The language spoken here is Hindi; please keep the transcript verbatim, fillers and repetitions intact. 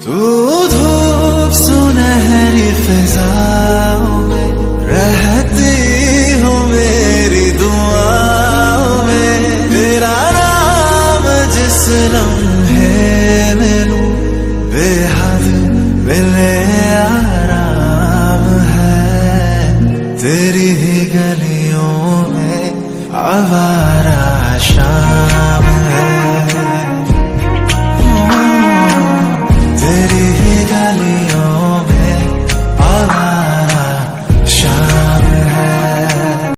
तू धूप सुनहरी फिजाओं में रहती हो मेरी दुआओं में, तेरा नाम जिस लम्हे